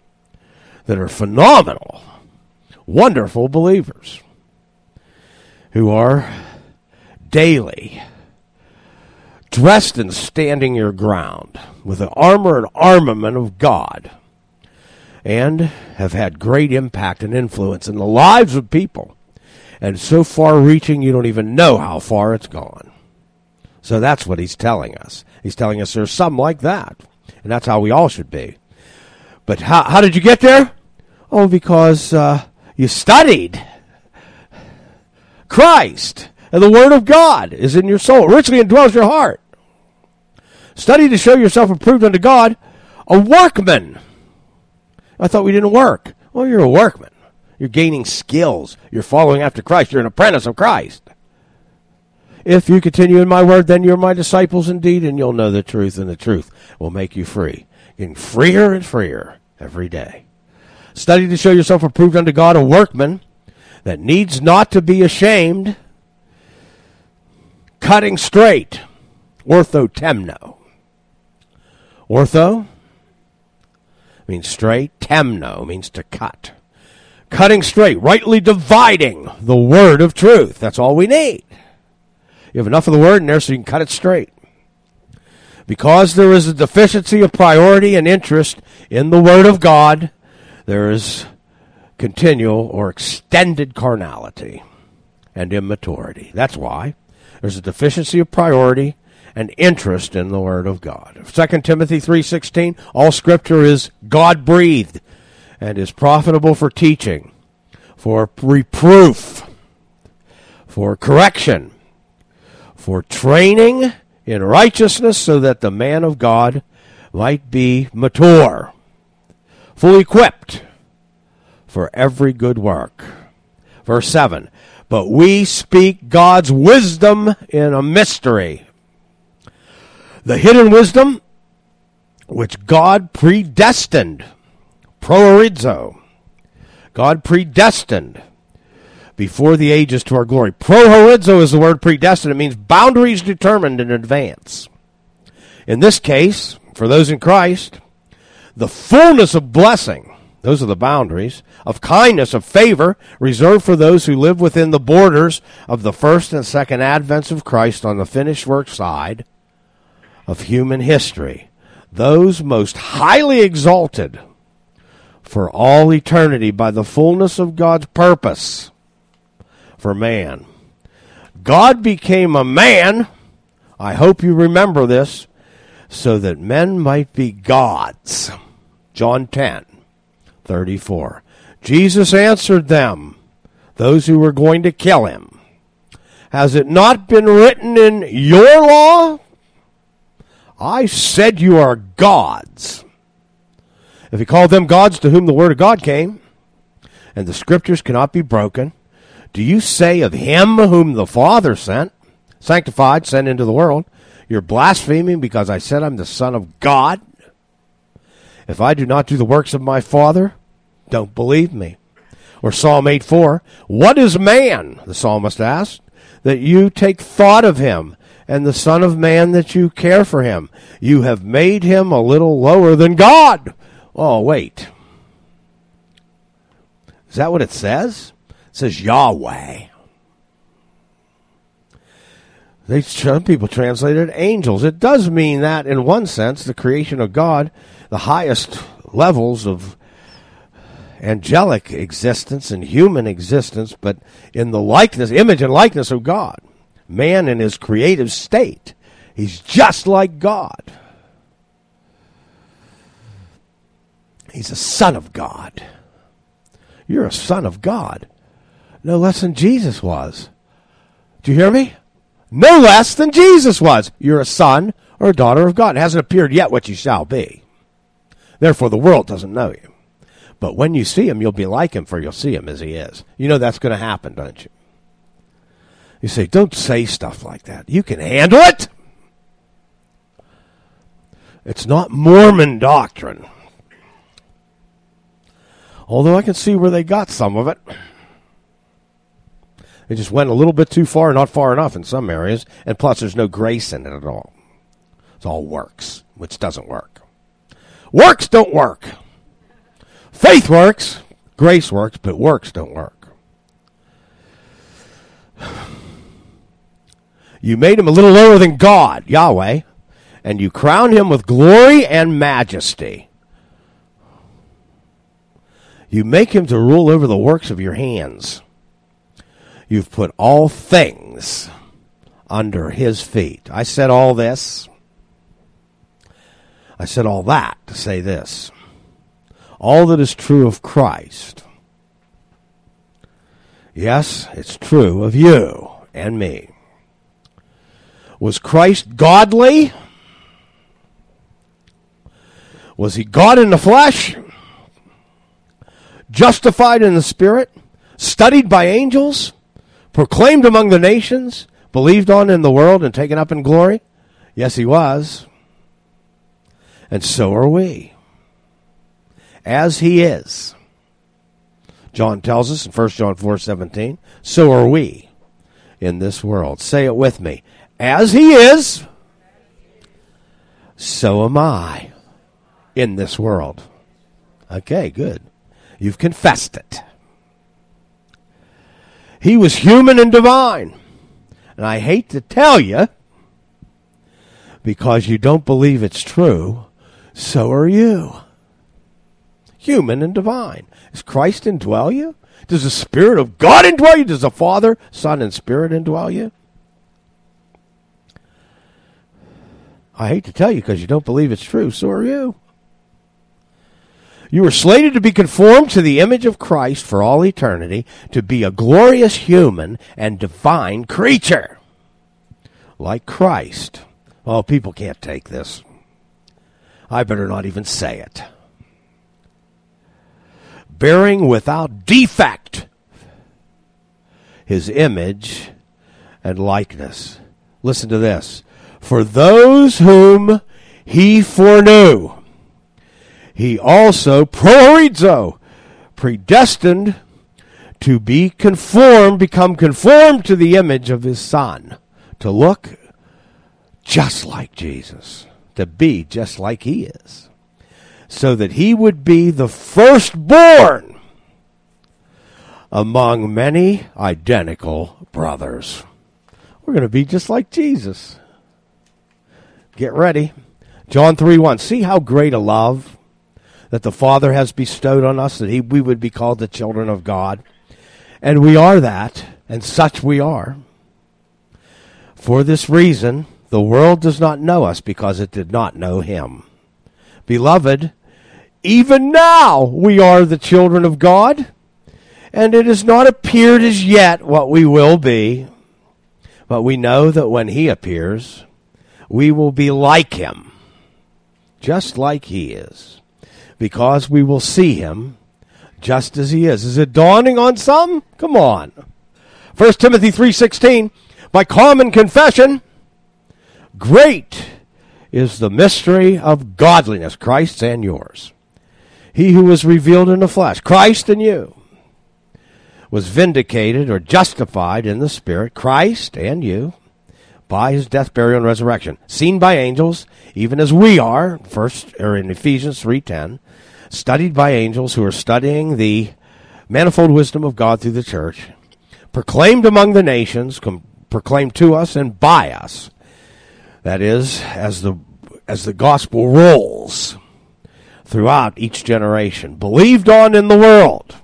that are phenomenal, wonderful believers who are daily dressed and standing your ground with the armor and armament of God, and have had great impact and influence in the lives of people, and so far-reaching you don't even know how far it's gone. So that's what he's telling us. He's telling us there's some like that, and that's how we all should be. But how did you get there? Oh, because you studied. Christ and the Word of God is in your soul. Richly indwells your heart. Study to show yourself approved unto God, a workman. I thought we didn't work. Well, you're a workman. You're gaining skills. You're following after Christ. You're an apprentice of Christ. If you continue in my word, then you're my disciples indeed, and you'll know the truth, and the truth will make you free. Getting freer and freer every day. Study to show yourself approved unto God, a workman that needs not to be ashamed, cutting straight, orthotemno. Ortho means straight, temno means to cut. Cutting straight, rightly dividing the word of truth. That's all we need. You have enough of the word in there so you can cut it straight. Because there is a deficiency of priority and interest in the word of God, there is continual or extended carnality and immaturity. That's why there's a deficiency of priority and interest in the word of God. 2 Timothy 3:16, all scripture is God-breathed and is profitable for teaching, for reproof, for correction, for training in righteousness, so that the man of God might be mature, fully equipped for every good work. Verse 7, but we speak God's wisdom in a mystery, the hidden wisdom which God predestined, proorizo, God predestined before the ages to our glory. Proorizo is the word predestined. It means boundaries determined in advance. In this case, for those in Christ, the fullness of blessing, those are the boundaries, of kindness, of favor, reserved for those who live within the borders of the first and second advents of Christ on the finished work side of human history. Those most highly exalted for all eternity by the fullness of God's purpose for man. God became a man, I hope you remember this, so that men might be gods. John 10:34. Jesus answered them, those who were going to kill him, has it not been written in your law? I said you are gods. If he called them gods to whom the word of God came, and the scriptures cannot be broken, do you say of him whom the Father sent, sanctified, sent into the world, you're blaspheming because I said I'm the Son of God? If I do not do the works of my Father, don't believe me. Or Psalm 8:4, what is man, the psalmist asked, that you take thought of him, and the Son of Man that you care for him? You have made him a little lower than God. Oh, wait. Is that what it says? It says Yahweh. Some people translated angels. It does mean that in one sense, the creation of God, the highest levels of angelic existence and human existence, but in the likeness, image and likeness of God. Man in his creative state, he's just like God. He's a son of God. You're a son of God. No less than Jesus was. Do you hear me? No less than Jesus was. You're a son or a daughter of God. It hasn't appeared yet what you shall be. Therefore, the world doesn't know you. But when you see him, you'll be like him, for you'll see him as he is. You know that's going to happen, don't you? You say, don't say stuff like that. You can handle it. It's not Mormon doctrine. Although I can see where they got some of it. They just went a little bit too far, not far enough in some areas, and plus there's no grace in it at all. It's all works, which doesn't work. Works don't work. Faith works, grace works, but works don't work. You made him a little lower than God, Yahweh, and you crowned him with glory and majesty. You make him to rule over the works of your hands. You've put all things under his feet. I said all this. I said all that to say this. All that is true of Christ. Yes, it's true of you and me. Was Christ godly? Was he God in the flesh? Justified in the Spirit? Studied by angels? Proclaimed among the nations? Believed on in the world and taken up in glory? Yes, he was. And so are we. As he is. John tells us in 1 John 4:17, so are we in this world. Say it with me. As he is, so am I in this world. Okay, good. You've confessed it. He was human and divine. And I hate to tell you, because you don't believe it's true, so are you. Human and divine. Does Christ indwell you? Does the Spirit of God indwell you? Does the Father, Son, and Spirit indwell you? I hate to tell you because you don't believe it's true, so are you. You were slated to be conformed to the image of Christ for all eternity, to be a glorious human and divine creature. Like Christ. Oh, people can't take this. I better not even say it. Bearing without defect his image and likeness. Listen to this. For those whom he foreknew, he also proorizo, predestined to be conformed, become conformed to the image of his Son, to look just like Jesus, to be just like he is, so that he would be the firstborn among many identical brothers. We're going to be just like Jesus. Get ready. John 3:1. See how great a love that the Father has bestowed on us, that we would be called the children of God. And we are that, and such we are. For this reason, the world does not know us because it did not know him. Beloved, even now we are the children of God, and it has not appeared as yet what we will be. But we know that when he appears, we will be like him, just like he is, because we will see him just as he is. Is it dawning on some? Come on. 1 Timothy 3:16, by common confession, great is the mystery of godliness, Christ's and yours. He who was revealed in the flesh, Christ in you, was vindicated or justified in the Spirit, Christ and you, by his death, burial, and resurrection, seen by angels, even as we are, in Ephesians 3:10, studied by angels who are studying the manifold wisdom of God through the church, proclaimed among the nations, proclaimed to us and by us. That is, as the gospel rolls throughout each generation, believed on in the world,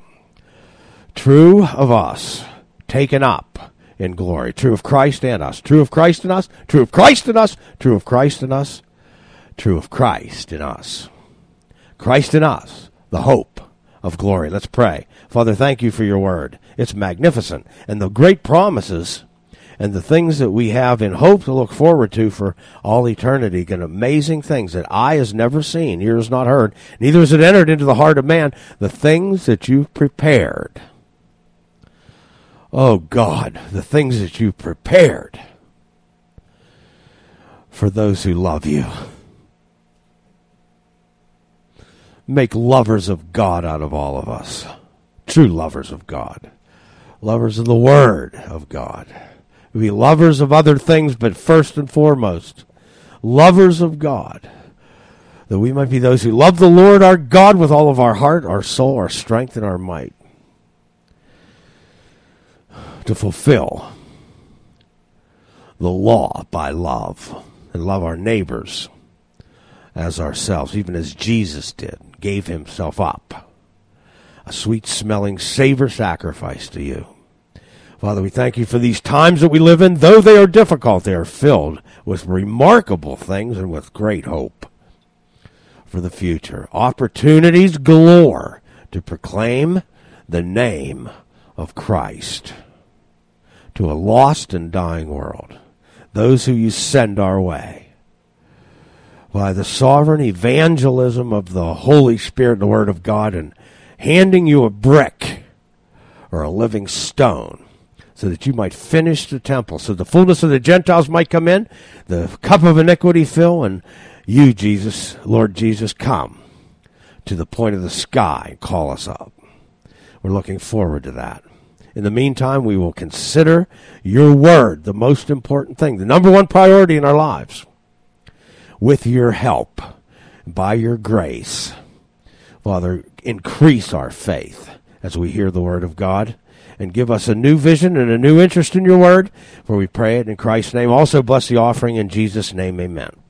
true of us, taken up in glory, true of Christ and us, true of Christ in us, true of Christ in us, true of Christ in us, true of Christ in us. Christ in us, the hope of glory. Let's pray. Father, thank you for your word. It's magnificent, and the great promises and the things that we have in hope to look forward to for all eternity, and amazing things that eye has never seen, ear has not heard, neither has it entered into the heart of man, the things that you've prepared. Oh God, the things that you've prepared for those who love you. Make lovers of God out of all of us. True lovers of God. Lovers of the Word of God. We be lovers of other things, but first and foremost, lovers of God. That we might be those who love the Lord our God with all of our heart, our soul, our strength, and our might. To fulfill the law by love, and love our neighbors as ourselves, even as Jesus did, gave himself up, a sweet-smelling savor sacrifice to you. Father, we thank you for these times that we live in. Though they are difficult, they are filled with remarkable things and with great hope for the future. Opportunities galore to proclaim the name of Christ to a lost and dying world, those who you send our way. by the sovereign evangelism of the Holy Spirit and the Word of God, and handing you a brick or a living stone so that you might finish the temple, so the fullness of the Gentiles might come in, the cup of iniquity fill, and you, Jesus, Lord Jesus, come to the point of the sky and call us up. We're looking forward to that. In the meantime, we will consider your word the most important thing, the number one priority in our lives. With your help, by your grace, Father, increase our faith as we hear the word of God, and give us a new vision and a new interest in your word, for we pray it in Christ's name. Also bless the offering in Jesus' name, amen.